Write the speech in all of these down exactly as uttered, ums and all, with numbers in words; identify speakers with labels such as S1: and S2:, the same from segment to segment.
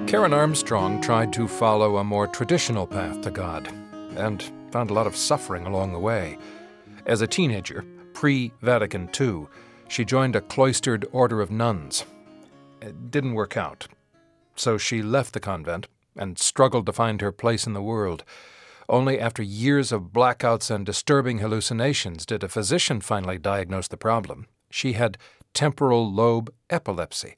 S1: Karen Armstrong tried to follow a more traditional path to God and found a lot of suffering along the way. As a teenager, pre-Vatican Two, she joined a cloistered order of nuns. It didn't work out, so she left the convent and struggled to find her place in the world. Only after years of blackouts and disturbing hallucinations did a physician finally diagnose the problem. She had temporal lobe epilepsy.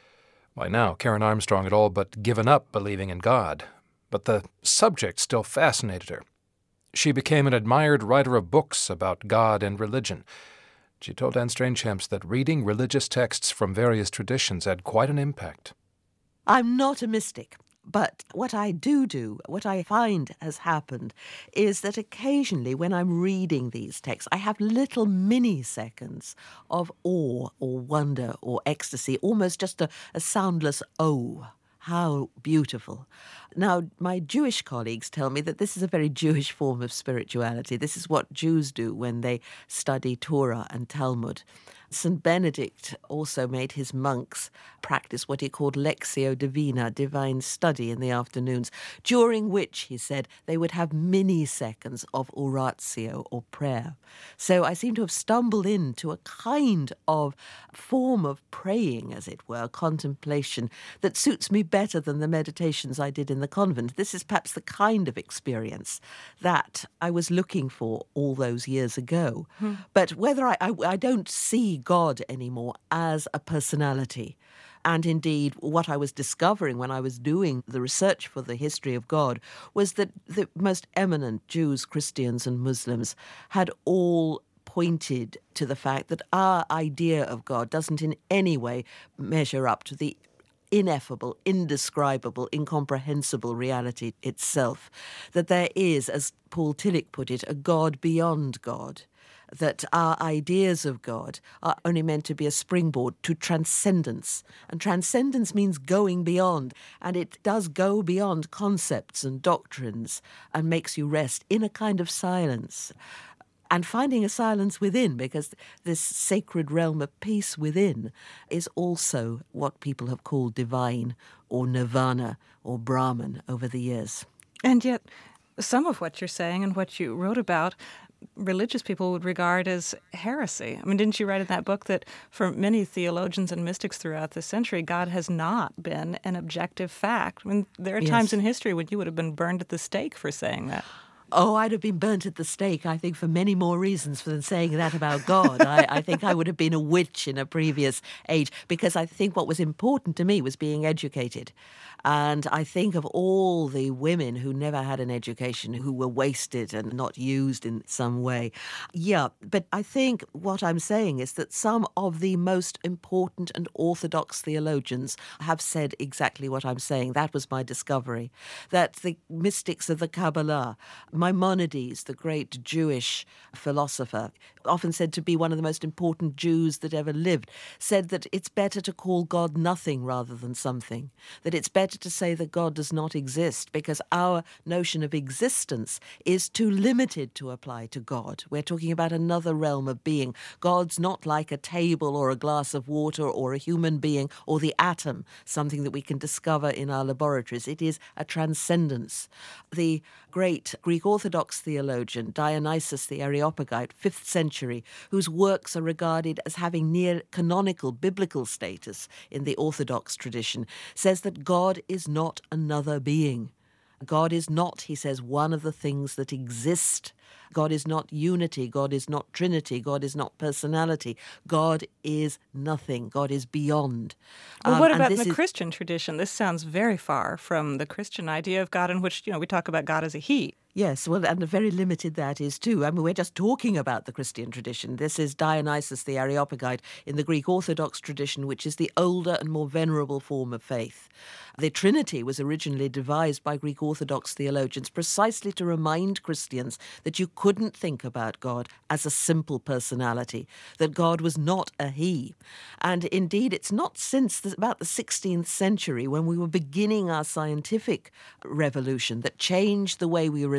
S1: By now, Karen Armstrong had all but given up believing in God, but the subject still fascinated her. She became an admired writer of books about God and religion. She told Anne Strangechamps that reading religious texts from various traditions had quite an impact.
S2: I'm not a mystic. But what I do do, what I find has happened, is that occasionally when I'm reading these texts, I have little mini-seconds of awe or wonder or ecstasy, almost just a, a soundless oh. How beautiful. Now, my Jewish colleagues tell me that this is a very Jewish form of spirituality. This is what Jews do when they study Torah and Talmud. Saint Benedict also made his monks practice what he called Lectio Divina, divine study in the afternoons, during which, he said, they would have mini-seconds of oratio or prayer. So I seem to have stumbled into a kind of form of praying, as it were, contemplation, that suits me better than the meditations I did in the convent. This is perhaps the kind of experience that I was looking for all those years ago. Hmm. But whether I, I, I don't see God anymore as a personality. And indeed, what I was discovering when I was doing the research for the history of God was that the most eminent Jews, Christians, and Muslims had all pointed to the fact that our idea of God doesn't in any way measure up to the ineffable, indescribable, incomprehensible reality itself. That there is, as Paul Tillich put it, a God beyond God. That our ideas of God are only meant to be a springboard to transcendence. And transcendence means going beyond. And it does go beyond concepts and doctrines and makes you rest in a kind of silence. And finding a silence within, because this sacred realm of peace within is also what people have called divine or nirvana or Brahman over the years.
S3: And yet, some of what you're saying and what you wrote about, religious people would regard as heresy. I mean, didn't you write in that book that for many theologians and mystics throughout the century, God has not been an objective fact? I mean, there are
S2: Yes.
S3: times in history when you would have been burned at the stake for saying that.
S2: Oh, I'd have been burnt at the stake, I think, for many more reasons than saying that about God. I, I think I would have been a witch in a previous age, because I think what was important to me was being educated. And I think of all the women who never had an education, who were wasted and not used in some way. Yeah, but I think what I'm saying is that some of the most important and orthodox theologians have said exactly what I'm saying. That was my discovery. That the mystics of the Kabbalah, Maimonides, the great Jewish philosopher, often said to be one of the most important Jews that ever lived, said that it's better to call God nothing rather than something, that it's better to say that God does not exist because our notion of existence is too limited to apply to God. We're talking about another realm of being. God's not like a table or a glass of water or a human being or the atom, something that we can discover in our laboratories. It is a transcendence. The great Greek Orthodox theologian Dionysius the Areopagite, fifth century, whose works are regarded as having near canonical biblical status in the Orthodox tradition, says that God is not another being. God is not, he says, one of the things that exist. God is not unity. God is not Trinity. God is not personality. God is nothing. God is beyond.
S3: Well, what
S2: Um,
S3: about
S2: and
S3: in the
S2: this is-
S3: Christian tradition? This sounds very far from the Christian idea of God, in which, you know, we talk about God as a he.
S2: Yes, well, and very limited that is too. I mean, we're just talking about the Christian tradition. This is Dionysius the Areopagite in the Greek Orthodox tradition, which is the older and more venerable form of faith. The Trinity was originally devised by Greek Orthodox theologians precisely to remind Christians that you couldn't think about God as a simple personality, that God was not a he. And indeed, it's not since the, about the sixteenth century, when we were beginning our scientific revolution, that changed the way we were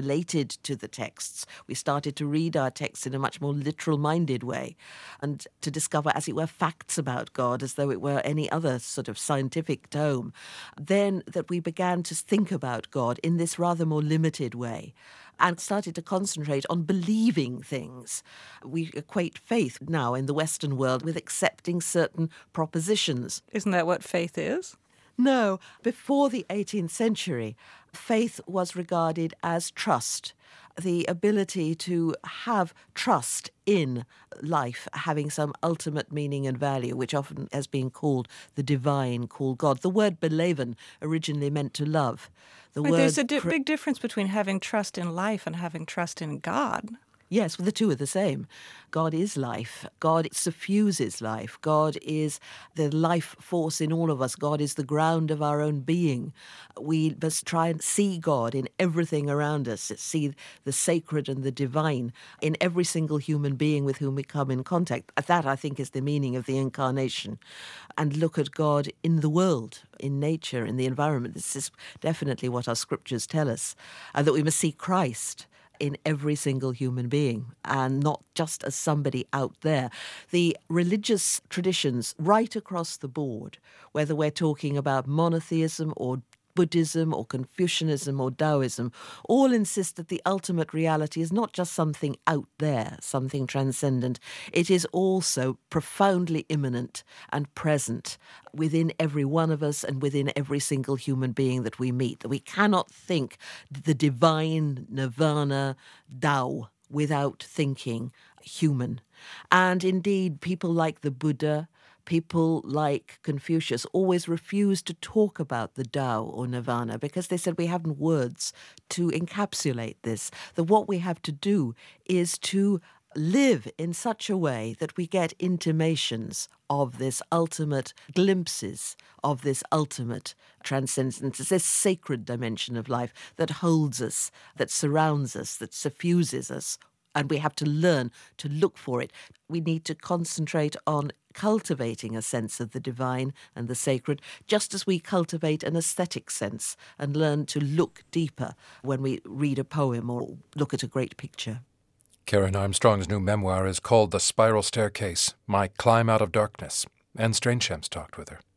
S2: related to the texts. We started to read our texts in a much more literal-minded way and to discover, as it were, facts about God as though it were any other sort of scientific tome. Then that we began to think about God in this rather more limited way and started to concentrate on believing things. We equate faith now in the Western world with accepting certain propositions.
S3: Isn't that what faith is?
S2: No. Before the eighteenth century, faith was regarded as trust, the ability to have trust in life having some ultimate meaning and value, which often has been called the divine, called God. The word beleven originally meant to love. The
S3: Right,
S2: word
S3: there's a di-
S2: cr-
S3: big difference between having trust in life and having trust in God.
S2: Yes, well, the two are the same. God is life. God suffuses life. God is the life force in all of us. God is the ground of our own being. We must try and see God in everything around us, see the sacred and the divine in every single human being with whom we come in contact. That, I think, is the meaning of the incarnation. And look at God in the world, in nature, in the environment. This is definitely what our scriptures tell us. And that we must see Christ in every single human being, and not just as somebody out there. The religious traditions right across the board, whether we're talking about monotheism or Buddhism or Confucianism or Taoism, all insist that the ultimate reality is not just something out there, something transcendent. It is also profoundly immanent and present within every one of us and within every single human being that we meet. That we cannot think the divine nirvana Tao without thinking human. And indeed, people like the Buddha, people like Confucius always refused to talk about the Tao or Nirvana because they said we haven't words to encapsulate this. That what we have to do is to live in such a way that we get intimations of this ultimate, glimpses of this ultimate transcendence, this sacred dimension of life that holds us, that surrounds us, that suffuses us. And we have to learn to look for it. We need to concentrate on cultivating a sense of the divine and the sacred, just as we cultivate an aesthetic sense and learn to look deeper when we read a poem or look at a great picture.
S1: Karen Armstrong's new memoir is called The Spiral Staircase, My Climb Out of Darkness, and Strange Shams talked with her.